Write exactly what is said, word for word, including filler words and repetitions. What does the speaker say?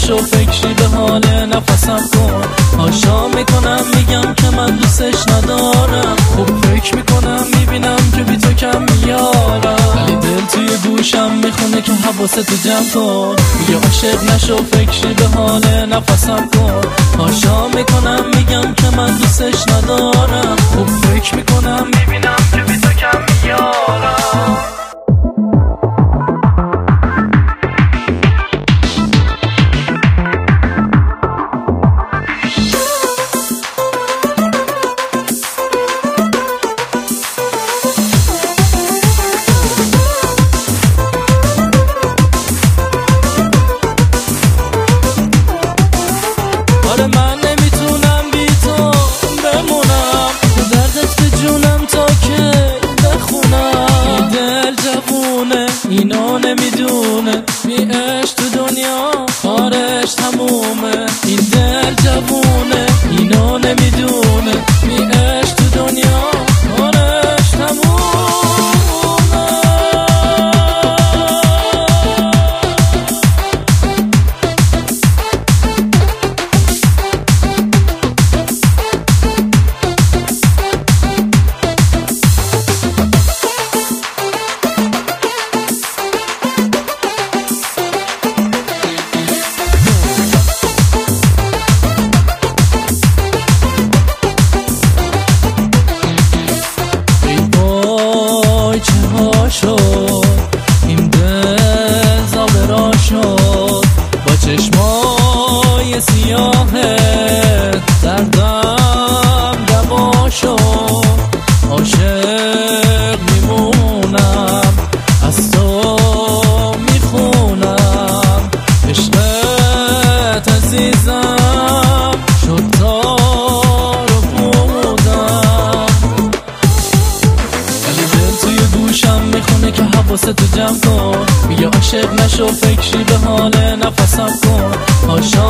نشو فکری به حال نفسم کن. آشا میکنم میگم که من دوستش ندارم، خوب فکر میکنم میبینم که بی تو کم میارم، ولی دل توی گوشم میخونه که حواستو جمع کن. میگه عاشق نشو فکری به حال نفسم کن. آشا میکنم میگم که من دوستش ندارم، خوب فکر میکنم میبینم که بی تو کم میارم. من نمیتونم بی تو بمونم، تو دردت به جونم تا که بخونم. این دل جوونه اینو نمیدونه، بی عشق تو دنیا کارش تمومه. این دل جوونه اینو نمیدونه، بی عشق تو دنیا کارش تمومه. شد این دل زابرا شد با چشمای سیاه دردم دوا شد. عاشق میمونم از تو میخونم، عشقت عزیزم شد تار و پودم، ولی دل توی گوشم میخونه که حواستو جمع کن. میگه عاشق نشو فکری به حال نفسم کن. آشا